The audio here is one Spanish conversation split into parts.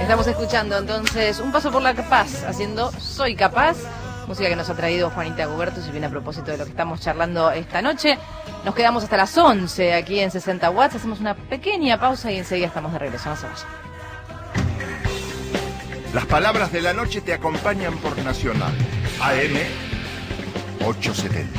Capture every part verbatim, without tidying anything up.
Estamos escuchando entonces Un Paso por la Paz, haciendo Soy Capaz, música que nos ha traído Juanita Gubertus, y viene a propósito de lo que estamos charlando esta noche. Nos quedamos hasta las once aquí en sesenta watts, hacemos una pequeña pausa y enseguida estamos de regreso. No se vayan. Las palabras de la noche te acompañan por Nacional A M ochocientos setenta.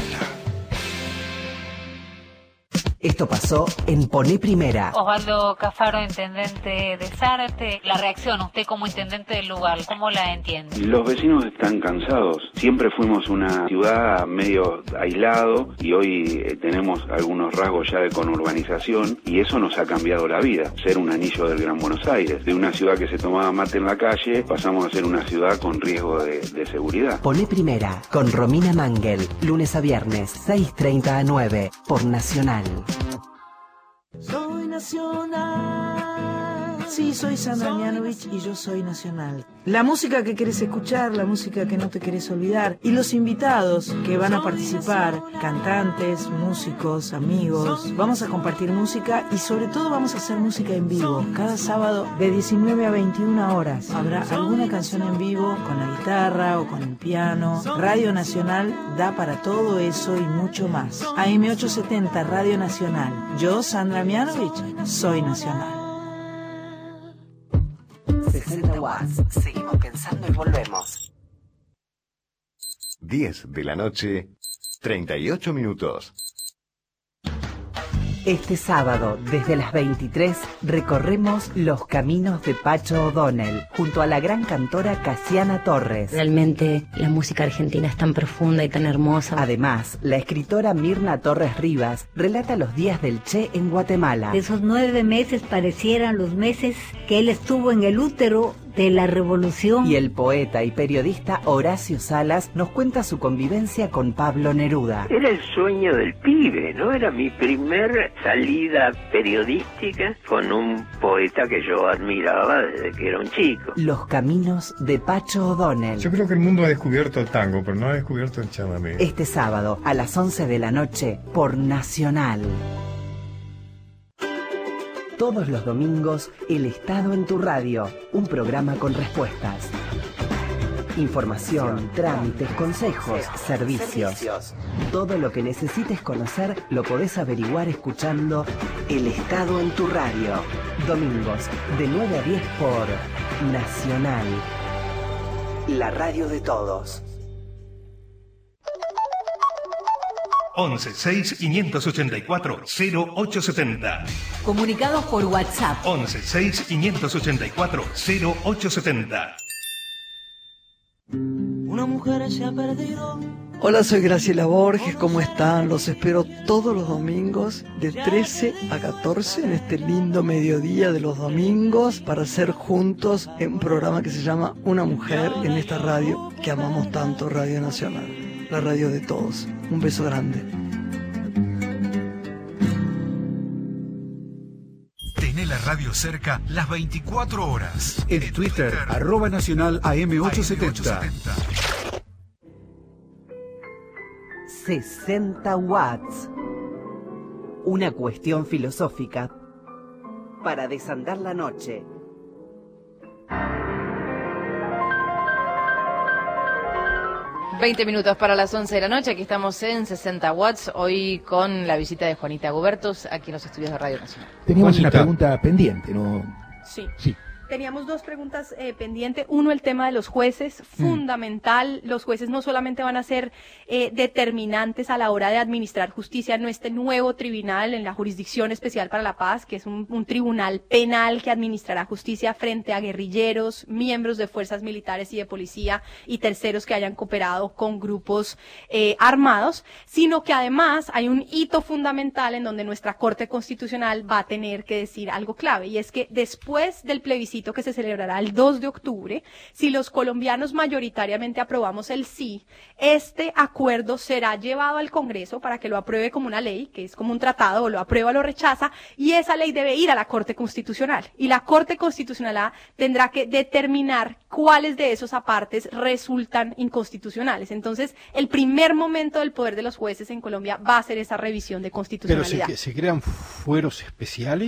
Esto pasó en Poné Primera. Osvaldo Cafaro, intendente de Zárate. La reacción, usted como intendente del lugar, ¿cómo la entiende? Los vecinos están cansados. Siempre fuimos una ciudad medio aislado y hoy eh, tenemos algunos rasgos ya de conurbanización y eso nos ha cambiado la vida. Ser un anillo del Gran Buenos Aires. De una ciudad que se tomaba mate en la calle, pasamos a ser una ciudad con riesgo de, de seguridad. Poné Primera con Romina Mangel. Lunes a viernes, seis treinta a nueve, por Nacional. Soy nacional. Sí, soy Sandra Mianovich y yo soy nacional. La música que querés escuchar, la música que no te querés olvidar, y los invitados que van a participar, cantantes, músicos, amigos. Vamos a compartir música y sobre todo vamos a hacer música en vivo. Cada sábado de diecinueve a veintiuna horas habrá alguna canción en vivo con la guitarra o con el piano. Radio Nacional da para todo eso y mucho más. A M ochocientos setenta Radio Nacional. Yo, Sandra Mianovich, soy nacional. sesenta watts. Seguimos pensando y volvemos. diez de la noche, treinta y ocho minutos. Este sábado, desde las veintitrés, recorremos los caminos de Pacho O'Donnell, junto a la gran cantora Casiana Torres. Realmente la música argentina es tan profunda y tan hermosa. Además, la escritora Mirna Torres Rivas relata los días del Che en Guatemala. Esos nueve meses parecieran los meses que él estuvo en el útero de la revolución. Y el poeta y periodista Horacio Salas nos cuenta su convivencia con Pablo Neruda. Era el sueño del pibe, ¿no? Era mi primer salida periodística con un poeta que yo admiraba desde que era un chico. Los caminos de Pacho O'Donnell. Yo creo que el mundo ha descubierto el tango, pero no ha descubierto el chamamé. Este sábado a las once de la noche por Nacional. Todos los domingos, El Estado en tu Radio, un programa con respuestas. Información, trámites, consejos, servicios. Todo lo que necesites conocer lo podés averiguar escuchando El Estado en tu Radio. Domingos, de nueve a diez por Nacional. La radio de todos. once seis quinientos ochenta y cuatro cero ocho setenta. Comunicados por WhatsApp. once seis quinientos ochenta y cuatro cero ocho setenta. Una mujer se ha perdido. Hola, soy Graciela Borges, ¿cómo están? Los espero todos los domingos de trece a catorce en este lindo mediodía de los domingos para hacer juntos en un programa que se llama Una Mujer en esta radio que amamos tanto, Radio Nacional, la radio de todos. Un beso grande. Tené la radio cerca las veinticuatro horas. En Twitter, arroba nacional A M ochocientos setenta. sesenta watts. Una cuestión filosófica para desandar la noche. veinte minutos para las once de la noche, aquí estamos en sesenta watts, hoy con la visita de Juanita Gubertus, aquí en los estudios de Radio Nacional. Teníamos Juanita. Una pregunta pendiente, ¿no? Sí. Sí. Teníamos dos preguntas eh, pendientes. Uno, el tema de los jueces, mm. fundamental. Los jueces no solamente van a ser eh, determinantes a la hora de administrar justicia en este nuevo tribunal, en la Jurisdicción Especial para la Paz, que es un, un tribunal penal que administrará justicia frente a guerrilleros, miembros de fuerzas militares y de policía y terceros que hayan cooperado con grupos eh, armados, sino que además hay un hito fundamental en donde nuestra Corte Constitucional va a tener que decir algo clave, y es que después del plebiscito que se celebrará el dos de octubre, si los colombianos mayoritariamente aprobamos el sí, este acuerdo será llevado al Congreso para que lo apruebe como una ley, que es como un tratado, o lo aprueba o lo rechaza, y esa ley debe ir a la Corte Constitucional. Y la Corte Constitucional tendrá que determinar cuáles de esos apartes resultan inconstitucionales. Entonces, el primer momento del poder de los jueces en Colombia va a ser esa revisión de constitucionalidad. ¿Pero se, se crean fueros especiales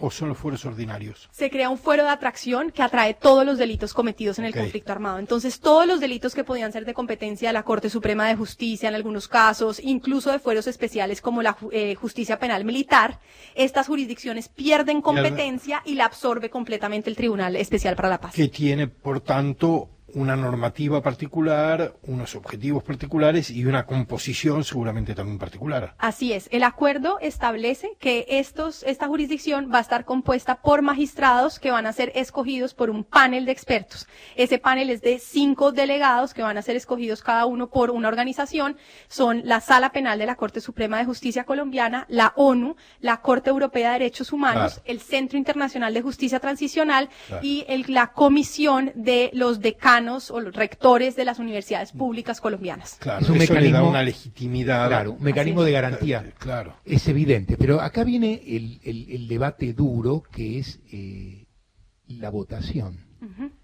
o son los fueros ordinarios? Se crea un fuero de atracción que atrae todos los delitos cometidos en el Okay. conflicto armado. Entonces, todos los delitos que podían ser de competencia de la Corte Suprema de Justicia en algunos casos, incluso de fueros especiales como la ju- eh, justicia penal militar, estas jurisdicciones pierden competencia y la absorbe completamente el Tribunal Especial para la Paz. Que tiene, por tanto, una normativa particular, unos objetivos particulares y una composición seguramente también particular. Así es, el acuerdo establece que estos, esta jurisdicción va a estar compuesta por magistrados que van a ser escogidos por un panel de expertos. Ese panel es de cinco delegados que van a ser escogidos cada uno por una organización. Son la Sala Penal de la Corte Suprema de Justicia Colombiana, la ONU, la Corte Europea de Derechos Humanos, Claro. el Centro Internacional de Justicia Transicional Claro. y el- la Comisión de los Decanos o los rectores de las universidades públicas colombianas. Claro, Es un eso le da mecanismo- una legitimidad. Claro, un mecanismo Así de es. garantía. Claro. Es evidente, pero acá viene el, el- el debate duro que es eh, la votación. Ujú.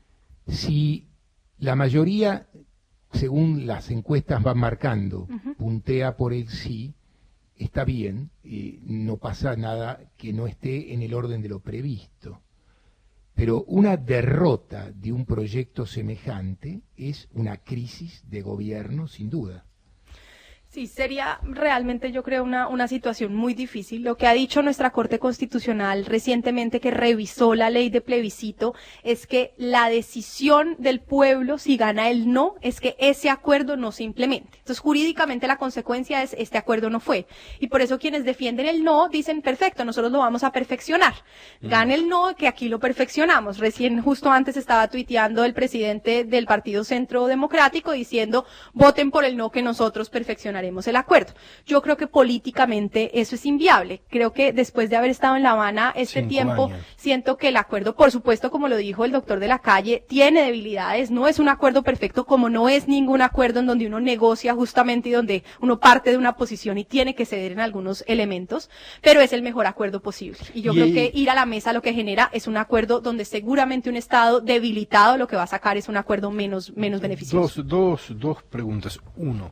Si la mayoría, según las encuestas van marcando, Ujú. puntea por el sí, está bien, eh, no pasa nada que no esté en el orden de lo previsto. Pero una derrota de un proyecto semejante es una crisis de gobierno, sin duda. Sí, sería realmente, yo creo, una, una situación muy difícil. Lo que ha dicho nuestra Corte Constitucional recientemente, que revisó la ley de plebiscito, es que la decisión del pueblo, si gana el no, es que ese acuerdo no se implemente. Entonces, jurídicamente la consecuencia es este acuerdo no fue. Y por eso quienes defienden el no dicen, perfecto, nosotros lo vamos a perfeccionar. Gana el no, que aquí lo perfeccionamos. Recién, justo antes estaba tuiteando el presidente del Partido Centro Democrático diciendo, voten por el no, que nosotros perfeccionaremos el acuerdo. Yo creo que políticamente eso es inviable. Creo que después de haber estado en La Habana este Cinco tiempo, años. siento que el acuerdo, por supuesto, como lo dijo el doctor de la calle, tiene debilidades, no es un acuerdo perfecto, como no es ningún acuerdo en donde uno negocia justamente y donde uno parte de una posición y tiene que ceder en algunos elementos, pero es el mejor acuerdo posible. Y yo Y- creo que ir a la mesa lo que genera es un acuerdo donde seguramente un Estado debilitado lo que va a sacar es un acuerdo menos, menos beneficioso. Dos, dos, dos preguntas. Uno,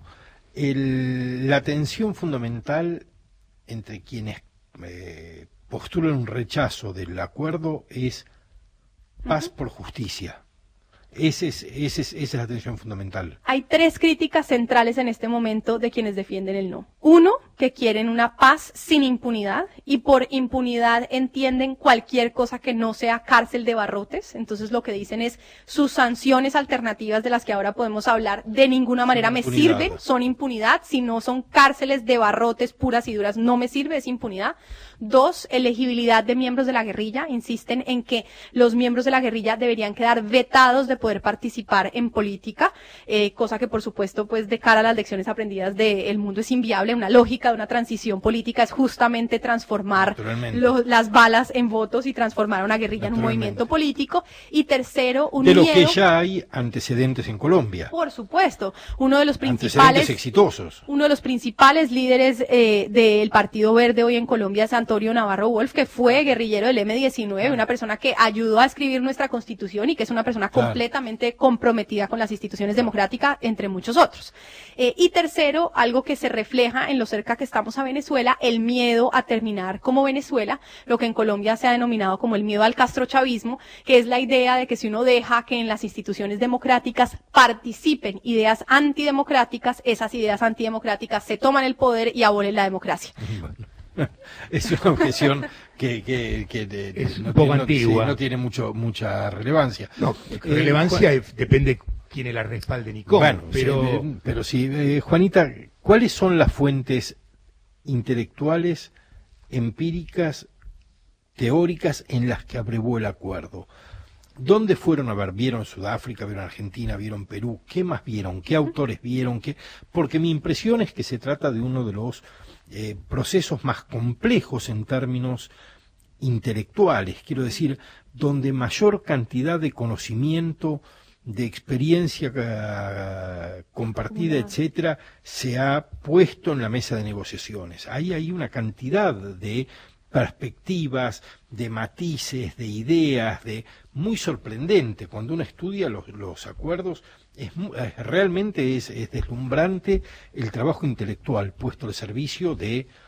el- la tensión fundamental entre quienes eh, postulan un rechazo del acuerdo es paz por justicia. Ese es, ese es, esa es la tensión fundamental. Hay tres críticas centrales en este momento de quienes defienden el no. Uno, que quieren una paz sin impunidad y por impunidad entienden cualquier cosa que no sea cárcel de barrotes. Entonces lo que dicen es sus sanciones alternativas de las que ahora podemos hablar de ninguna manera me impunidad. sirven, son impunidad. Si no son cárceles de barrotes puras y duras, no me sirve, es impunidad. Dos, elegibilidad de miembros de la guerrilla. Insisten en que los miembros de la guerrilla deberían quedar vetados de poder participar en política, eh, cosa que por supuesto pues de cara a las lecciones aprendidas del mundo es inviable. Una lógica de una transición política es justamente transformar Naturalmente. lo- las balas en votos y transformar a una guerrilla en un Naturalmente. movimiento político. Y tercero, un De lo miedo, que ya hay antecedentes en Colombia. por supuesto, uno de los Antecedentes principales exitosos. uno de los principales líderes eh, del Partido Verde hoy en Colombia es Antonio Navarro Wolf, que fue guerrillero del eme diecinueve, una persona que ayudó a escribir nuestra Constitución y que es una persona Claro. completamente comprometida con las instituciones democráticas, entre muchos otros. Eh, y tercero, algo que se refleja en lo cerca que estamos a Venezuela, el miedo a terminar como Venezuela, lo que en Colombia se ha denominado como el miedo al castrochavismo, que es la idea de que si uno deja que en las instituciones democráticas participen ideas antidemocráticas, esas ideas antidemocráticas se toman el poder y abolen la democracia. Es una objeción que, que, que de- de- Es no un poco tiene- no- antigua. sí, no tiene mucho mucha relevancia. No, Eh, relevancia Juan- es- depende quiénes la respalden y cómo. Bueno, pero sí, eh, pero sí, eh, Juanita, ¿cuáles son las fuentes intelectuales, empíricas, teóricas en las que abrevó el acuerdo? ¿Dónde fueron a ver? ¿Vieron Sudáfrica, vieron Argentina, vieron Perú? ¿Qué más vieron? ¿Qué autores vieron? ¿Qué? Porque mi impresión es que se trata de uno de los eh, procesos más complejos en términos intelectuales, quiero decir, donde mayor cantidad de conocimiento, de experiencia eh, compartida, etcétera, se ha puesto en la mesa de negociaciones. Ahí hay una cantidad de perspectivas, de matices, de ideas, de muy sorprendente. Cuando uno estudia los, los acuerdos, es, mu- eh, realmente es, es deslumbrante el trabajo intelectual puesto al servicio de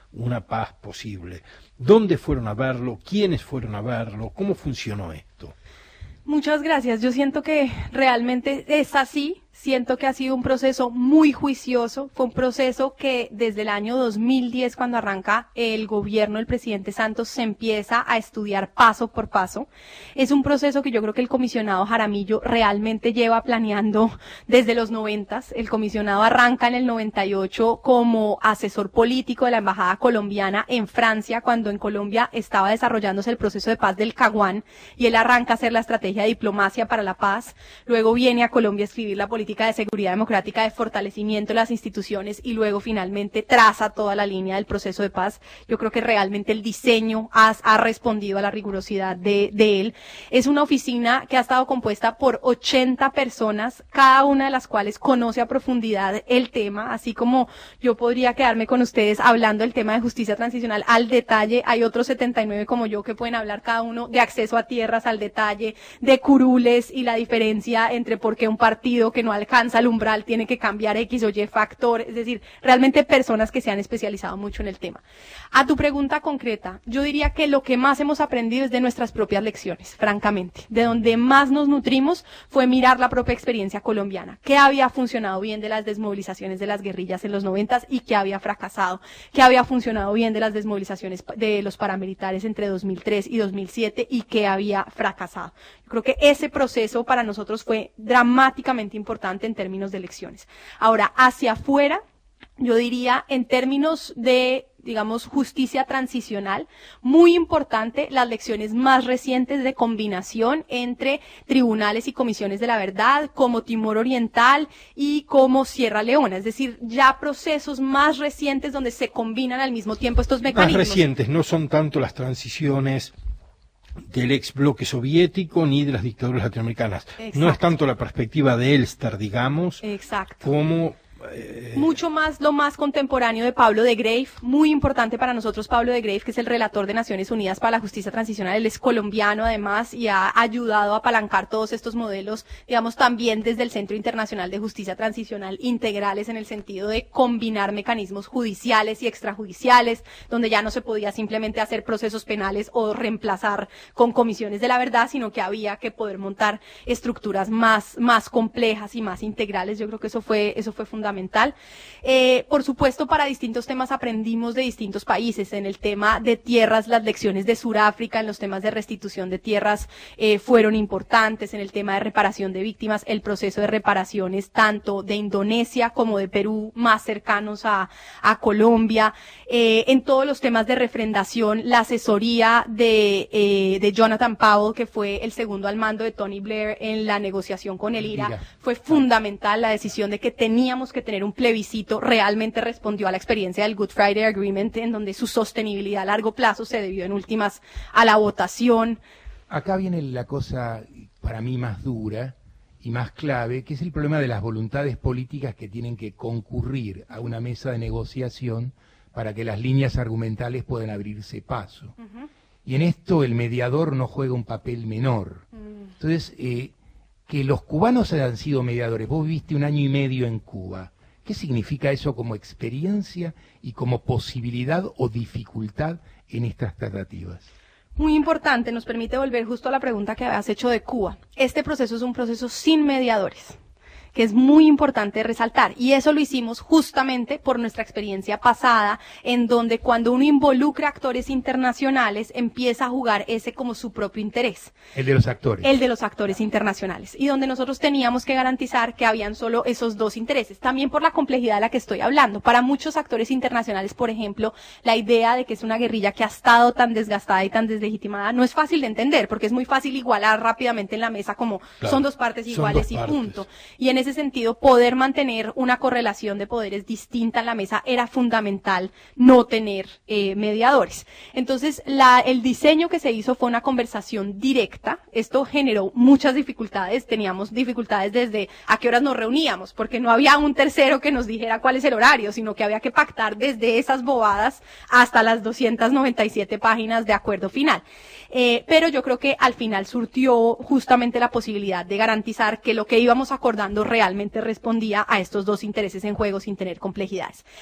una paz posible. ¿Dónde fueron a verlo? ¿Quiénes fueron a verlo? ¿Cómo funcionó esto? Muchas gracias. Yo siento que realmente es así. Siento que ha sido un proceso muy juicioso. Fue un proceso que desde el año dos mil diez, cuando arranca el gobierno del presidente Santos, se empieza a estudiar paso por paso. Es un proceso que yo creo que el comisionado Jaramillo realmente lleva planeando desde los noventas. El comisionado arranca en el noventa y ocho como asesor político de la embajada colombiana en Francia, cuando en Colombia estaba desarrollándose el proceso de paz del Caguán, y él arranca a hacer la estrategia de diplomacia para la paz. Luego viene a Colombia a escribir la política de seguridad democrática, de fortalecimiento de las instituciones, y luego finalmente traza toda la línea del proceso de paz. Yo creo que realmente el diseño ha, ha respondido a la rigurosidad de, de él. Es una oficina que ha estado compuesta por ochenta personas, cada una de las cuales conoce a profundidad el tema, así como yo podría quedarme con ustedes hablando del tema de justicia transicional al detalle. Hay otros setenta y nueve como yo que pueden hablar cada uno de acceso a tierras al detalle, de curules y la diferencia entre por qué un partido que no alcanza el umbral tiene que cambiar X o Y factor, es decir, realmente personas que se han especializado mucho en el tema. A tu pregunta concreta, yo diría que lo que más hemos aprendido es de nuestras propias lecciones, francamente. De donde más nos nutrimos fue mirar la propia experiencia colombiana, qué había funcionado bien de las desmovilizaciones de las guerrillas en los noventas y qué había fracasado, qué había funcionado bien de las desmovilizaciones de los paramilitares entre dos mil tres y dos mil siete y qué había fracasado. Yo creo que ese proceso para nosotros fue dramáticamente importante en términos de elecciones. Ahora, hacia afuera, yo diría en términos de, digamos, justicia transicional, muy importante las lecciones más recientes de combinación entre tribunales y comisiones de la verdad, como Timor Oriental y como Sierra Leona, es decir, ya procesos más recientes donde se combinan al mismo tiempo estos mecanismos. Más recientes, no son tanto las transiciones del ex bloque soviético ni de las dictaduras latinoamericanas. Exacto. No es tanto la perspectiva de Elster, digamos, Exacto. como... Eh... mucho más lo más contemporáneo de Pablo de Greiff, muy importante para nosotros Pablo de Greiff, que es el relator de Naciones Unidas para la Justicia Transicional. Él es colombiano además y ha ayudado a apalancar todos estos modelos, digamos, también desde el Centro Internacional de Justicia Transicional, integrales en el sentido de combinar mecanismos judiciales y extrajudiciales, donde ya no se podía simplemente hacer procesos penales o reemplazar con comisiones de la verdad, sino que había que poder montar estructuras más, más complejas y más integrales. Yo creo que eso fue, eso fue fundamental. Fundamental. Eh, por supuesto, para distintos temas aprendimos de distintos países. En el tema de tierras, las lecciones de Sudáfrica, en los temas de restitución de tierras, eh, fueron importantes. En el tema de reparación de víctimas, el proceso de reparaciones tanto de Indonesia como de Perú, más cercanos a, a Colombia. Eh, en todos los temas de refrendación, la asesoría de, eh, de Jonathan Powell, que fue el segundo al mando de Tony Blair en la negociación con el I R A, fue fundamental. La decisión de que teníamos que tener un plebiscito realmente respondió a la experiencia del Good Friday Agreement, en donde su sostenibilidad a largo plazo se debió en últimas a la votación. Acá viene la cosa para mí más dura y más clave, que es el problema de las voluntades políticas que tienen que concurrir a una mesa de negociación para que las líneas argumentales puedan abrirse paso. Uh-huh. Y en esto el mediador no juega un papel menor. Uh-huh. Entonces, eh, que los cubanos hayan sido mediadores. Vos viviste un año y medio en Cuba. ¿Qué significa eso como experiencia y como posibilidad o dificultad en estas tratativas? Muy importante, nos permite volver justo a la pregunta que habías hecho de Cuba. Este proceso es un proceso sin mediadores, que es muy importante resaltar, y eso lo hicimos justamente por nuestra experiencia pasada, en donde cuando uno involucra actores internacionales empieza a jugar ese como su propio interés. El de los actores. El de los actores internacionales, y donde nosotros teníamos que garantizar que habían solo esos dos intereses, también por la complejidad de la que estoy hablando. Para muchos actores internacionales, por ejemplo, la idea de que es una guerrilla que ha estado tan desgastada y tan deslegitimada no es fácil de entender, porque es muy fácil igualar rápidamente en la mesa como claro, son dos partes iguales dos y partes. Punto. Y en ese sentido, poder mantener una correlación de poderes distinta en la mesa era fundamental, no tener eh, mediadores. Entonces, la, el diseño que se hizo fue una conversación directa. Esto generó muchas dificultades. Teníamos dificultades desde a qué horas nos reuníamos, porque no había un tercero que nos dijera cuál es el horario, sino que había que pactar desde esas bobadas hasta las doscientas noventa y siete páginas de acuerdo final. Eh, pero yo creo que al final surtió justamente la posibilidad de garantizar que lo que íbamos acordando realmente respondía a estos dos intereses en juego sin tener complejidades.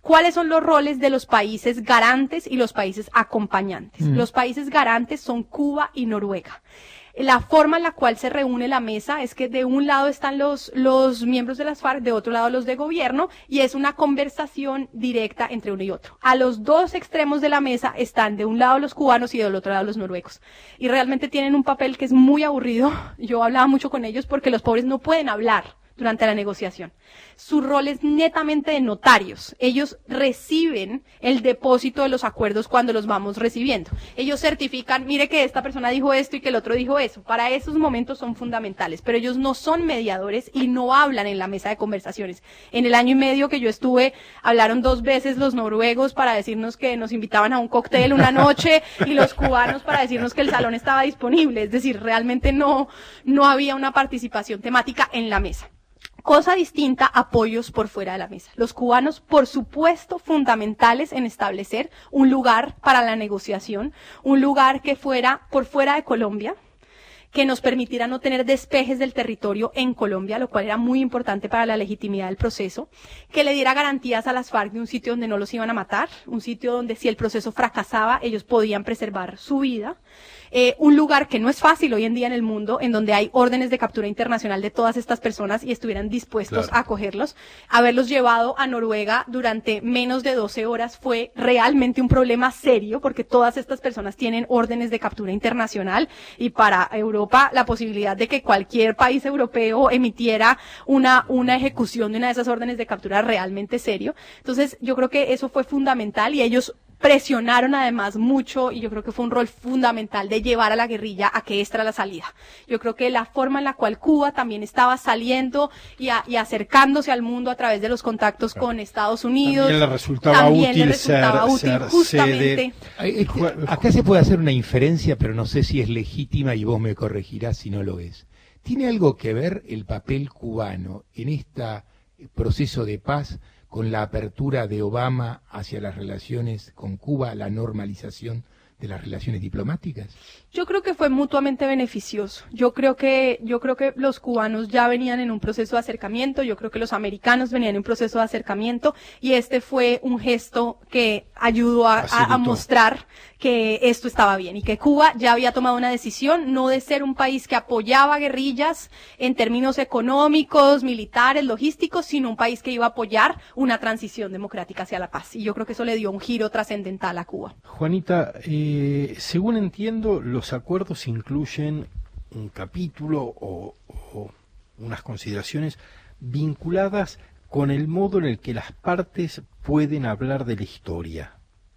¿Cuáles son los roles de los países garantes y los países acompañantes? Mm. Los países garantes son Cuba y Noruega. La forma en la cual se reúne la mesa es que de un lado están los, los miembros de las FARC, de otro lado los de gobierno, y es una conversación directa entre uno y otro. A los dos extremos de la mesa están de un lado los cubanos y del otro lado los noruegos. Y realmente tienen un papel que es muy aburrido. Yo hablaba mucho con ellos porque los pobres no pueden hablar durante la negociación. Su rol es netamente de notarios. Ellos reciben el depósito de los acuerdos cuando los vamos recibiendo. Ellos certifican, mire que esta persona dijo esto y que el otro dijo eso. Para esos momentos son fundamentales, pero ellos no son mediadores y no hablan en la mesa de conversaciones. En el año y medio que yo estuve, hablaron dos veces los noruegos para decirnos que nos invitaban a un cóctel una noche y los cubanos para decirnos que el salón estaba disponible. Es decir, realmente no, no había una participación temática en la mesa. Cosa distinta, apoyos por fuera de la mesa. Los cubanos, por supuesto, fundamentales en establecer un lugar para la negociación, un lugar que fuera por fuera de Colombia, que nos permitiera no tener despejes del territorio en Colombia, lo cual era muy importante para la legitimidad del proceso, que le diera garantías a las FARC de un sitio donde no los iban a matar, un sitio donde si el proceso fracasaba, ellos podían preservar su vida. Eh, un lugar que no es fácil hoy en día en el mundo, en donde hay órdenes de captura internacional de todas estas personas y estuvieran dispuestos claro. a acogerlos. Haberlos llevado a Noruega durante menos de doce horas fue realmente un problema serio, porque todas estas personas tienen órdenes de captura internacional, y para Europa la posibilidad de que cualquier país europeo emitiera una, una ejecución de una de esas órdenes de captura realmente serio. Entonces yo creo que eso fue fundamental, y ellos presionaron además mucho, y yo creo que fue un rol fundamental de llevar a la guerrilla a que esta era la salida. Yo creo que la forma en la cual Cuba también estaba saliendo y, a, y acercándose al mundo a través de los contactos claro. con Estados Unidos, también le resultaba también útil, le resultaba ser, útil ser justamente. Sede. Acá se puede hacer una inferencia, pero no sé si es legítima y vos me corregirás si no lo es. ¿Tiene algo que ver el papel cubano en este proceso de paz con la apertura de Obama hacia las relaciones con Cuba, la normalización de las relaciones diplomáticas? Yo creo que fue mutuamente beneficioso. Yo creo que, yo creo que los cubanos ya venían en un proceso de acercamiento, yo creo que los americanos venían en un proceso de acercamiento, y este fue un gesto que ayudó a, a, a mostrar que esto estaba bien, y que Cuba ya había tomado una decisión no de ser un país que apoyaba guerrillas en términos económicos, militares, logísticos, sino un país que iba a apoyar una transición democrática hacia la paz. Y yo creo que eso le dio un giro trascendental a Cuba. Juanita, eh, según entiendo, los acuerdos incluyen un capítulo o, o unas consideraciones vinculadas con el modo en el que las partes pueden hablar de la historia.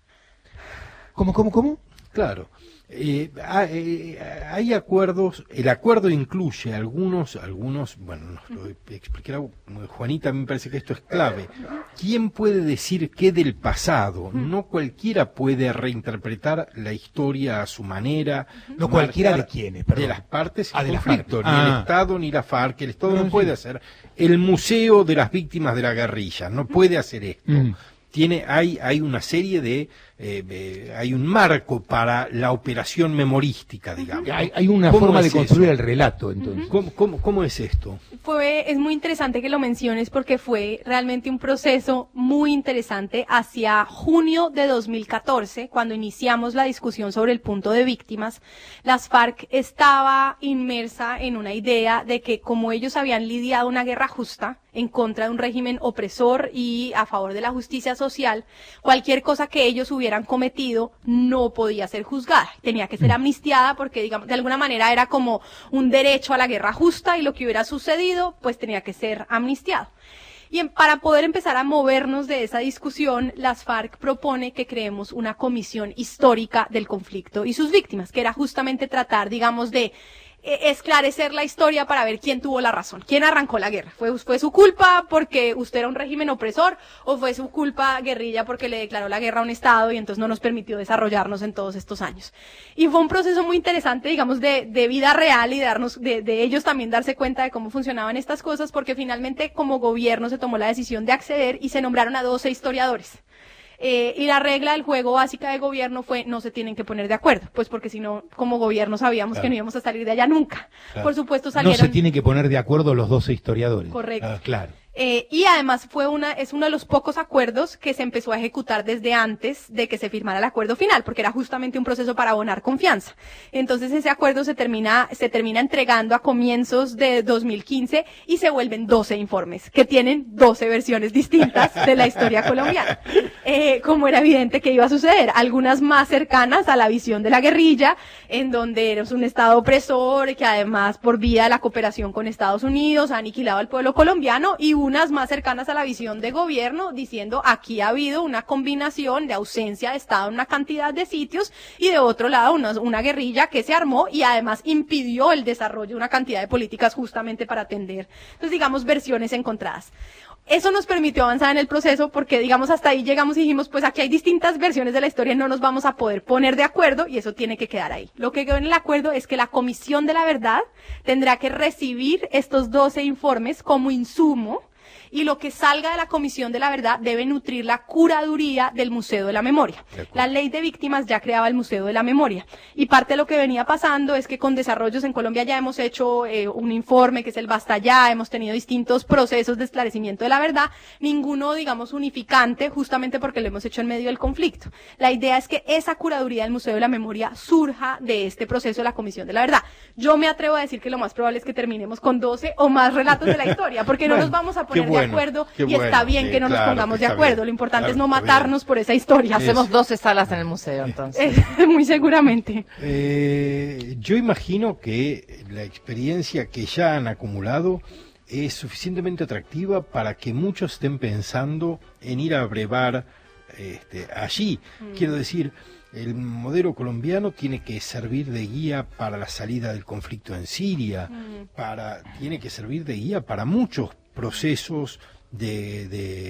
¿Cómo, cómo, cómo? Claro. Eh, hay, hay acuerdos, el acuerdo incluye algunos, algunos, bueno, nos lo explicará Juanita, a mí me parece que esto es clave. ¿Quién puede decir qué del pasado? No cualquiera puede reinterpretar la historia a su manera. No cualquiera de quiénes, perdón. De las partes ah, en de conflicto, las ni ah. el Estado ni la FARC. El Estado no, no puede sí. hacer el museo de las víctimas de la guerrilla, no puede hacer esto. Mm. Tiene, hay, hay una serie de, eh, eh, hay un marco para la operación memorística, digamos. Hay, hay una forma de construir eso? el relato, entonces. ¿Cómo, cómo, cómo es esto? Fue, es muy interesante que lo menciones, porque fue realmente un proceso muy interesante. Hacia junio de dos mil catorce, cuando iniciamos la discusión sobre el punto de víctimas, las FARC estaba inmersa en una idea de que, como ellos habían lidiado una guerra justa en contra de un régimen opresor y a favor de la justicia social, cualquier cosa que ellos hubieran cometido no podía ser juzgada, tenía que ser amnistiada, porque, digamos, de alguna manera era como un derecho a la guerra justa, y lo que hubiera sucedido pues tenía que ser amnistiado. Y en, para poder empezar a movernos de esa discusión, las FARC propone que creemos una comisión histórica del conflicto y sus víctimas, que era justamente tratar, digamos, de esclarecer la historia para ver quién tuvo la razón, quién arrancó la guerra. ¿Fue, fue su culpa porque usted era un régimen opresor, o fue su culpa, guerrilla, porque le declaró la guerra a un Estado y entonces no nos permitió desarrollarnos en todos estos años? Y fue un proceso muy interesante, digamos, de, de vida real, y de, darnos, de, de ellos también darse cuenta de cómo funcionaban estas cosas, porque finalmente como gobierno se tomó la decisión de acceder y se nombraron a doce historiadores. Eh, y la regla del juego básica de gobierno fue: no se tienen que poner de acuerdo, pues porque si no, como gobierno sabíamos claro. que no íbamos a salir de allá nunca. Claro. Por supuesto salieron... No se tienen que poner de acuerdo los doce historiadores. Correcto. Ah, claro. Eh, y además fue una, es uno de los pocos acuerdos que se empezó a ejecutar desde antes de que se firmara el acuerdo final, porque era justamente un proceso para abonar confianza. Entonces ese acuerdo se termina, se termina entregando a comienzos de dos mil quince y se vuelven doce informes, que tienen doce versiones distintas de la historia colombiana. Eh, como era evidente que iba a suceder, algunas más cercanas a la visión de la guerrilla, en donde eres un Estado opresor, que además por vía de la cooperación con Estados Unidos ha aniquilado al pueblo colombiano, y unas más cercanas a la visión de gobierno, diciendo aquí ha habido una combinación de ausencia de Estado en una cantidad de sitios, y de otro lado una, una guerrilla que se armó y además impidió el desarrollo de una cantidad de políticas justamente para atender. Entonces, digamos, versiones encontradas. Eso nos permitió avanzar en el proceso porque, digamos, hasta ahí llegamos y dijimos, pues aquí hay distintas versiones de la historia y no nos vamos a poder poner de acuerdo, y eso tiene que quedar ahí. Lo que quedó en el acuerdo es que la Comisión de la Verdad tendrá que recibir estos doce informes como insumo, y lo que salga de la Comisión de la Verdad debe nutrir la curaduría del Museo de la Memoria. La ley de víctimas ya creaba el Museo de la Memoria, y parte de lo que venía pasando es que con desarrollos en Colombia ya hemos hecho eh, un informe que es el Basta Ya, hemos tenido distintos procesos de esclarecimiento de la verdad, ninguno, digamos, unificante, justamente porque lo hemos hecho en medio del conflicto. La idea es que esa curaduría del Museo de la Memoria surja de este proceso de la Comisión de la Verdad. Yo me atrevo a decir que lo más probable es que terminemos con doce o más relatos de la historia, porque no bueno, nos vamos a poner bueno, de acuerdo, y bueno, está bien sí, que no nos claro, pongamos de está acuerdo. bien, Lo importante claro, es no matarnos por esa historia. Es- Hacemos doce salas en el museo, entonces. Eh, muy seguramente. Eh, yo imagino que la experiencia que ya han acumulado es suficientemente atractiva para que muchos estén pensando en ir a brevar este, allí. Mm. Quiero decir, el modelo colombiano tiene que servir de guía para la salida del conflicto en Siria, Mm. para, tiene que servir de guía para muchos procesos de,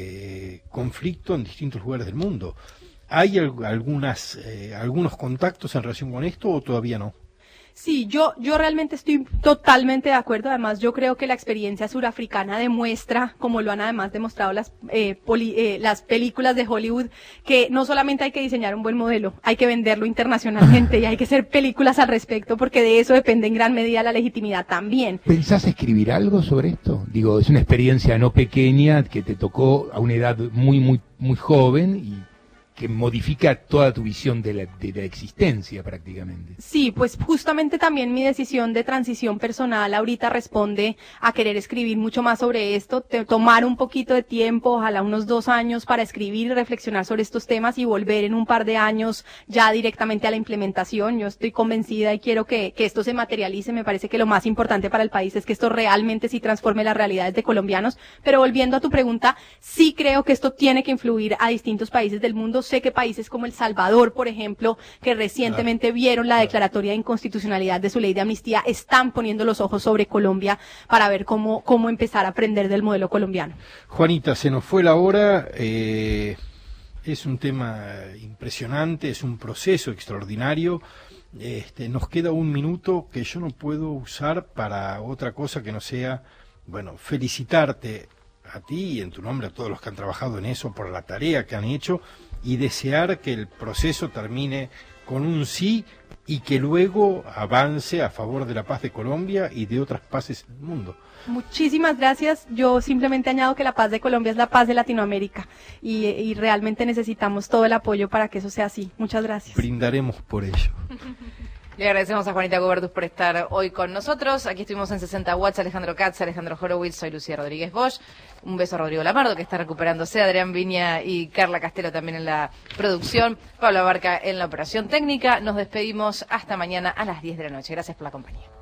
de conflicto en distintos lugares del mundo. ¿Hay al- algunas, eh, algunos contactos en relación con esto o todavía no? Sí, yo, yo realmente estoy totalmente de acuerdo. Además, yo creo que la experiencia surafricana demuestra, como lo han además demostrado las, eh, poli- eh, las películas de Hollywood, que no solamente hay que diseñar un buen modelo, hay que venderlo internacionalmente y hay que hacer películas al respecto, porque de eso depende en gran medida la legitimidad también. ¿Pensás escribir algo sobre esto? Digo, es una experiencia no pequeña que te tocó a una edad muy, muy, muy joven y que modifica toda tu visión de la, de la existencia prácticamente. Sí, pues justamente también mi decisión de transición personal ahorita responde a querer escribir mucho más sobre esto, te- tomar un poquito de tiempo, ojalá unos dos años para escribir y reflexionar sobre estos temas y volver en un par de años ya directamente a la implementación. Yo estoy convencida y quiero que, que esto se materialice. Me parece que lo más importante para el país es que esto realmente sí transforme las realidades de colombianos. Pero volviendo a tu pregunta, sí creo que esto tiene que influir a distintos países del mundo. Sé que países como El Salvador, por ejemplo, que recientemente vieron la declaratoria de inconstitucionalidad de su ley de amnistía, están poniendo los ojos sobre Colombia para ver cómo, cómo empezar a aprender del modelo colombiano. Juanita, se nos fue la hora. eh, es un tema impresionante, es un proceso extraordinario. Este, nos queda un minuto que yo no puedo usar para otra cosa que no sea, bueno, felicitarte a ti y en tu nombre a todos los que han trabajado en eso por la tarea que han hecho y desear que el proceso termine con un sí y que luego avance a favor de la paz de Colombia y de otras paces en el mundo. Muchísimas gracias. Yo simplemente añado que la paz de Colombia es la paz de Latinoamérica y, y realmente necesitamos todo el apoyo para que eso sea así. Muchas gracias. Brindaremos por ello. Le agradecemos a Juanita Gubertus por estar hoy con nosotros. Aquí estuvimos en sesenta watts, Alejandro Katz, Alejandro Horowitz, soy Lucía Rodríguez Bosch. Un beso a Rodrigo Lamardo, que está recuperándose, Adrián Viña y Carla Castelo también en la producción, Pablo Abarca en la operación técnica. Nos despedimos hasta mañana a las diez de la noche. Gracias por la compañía.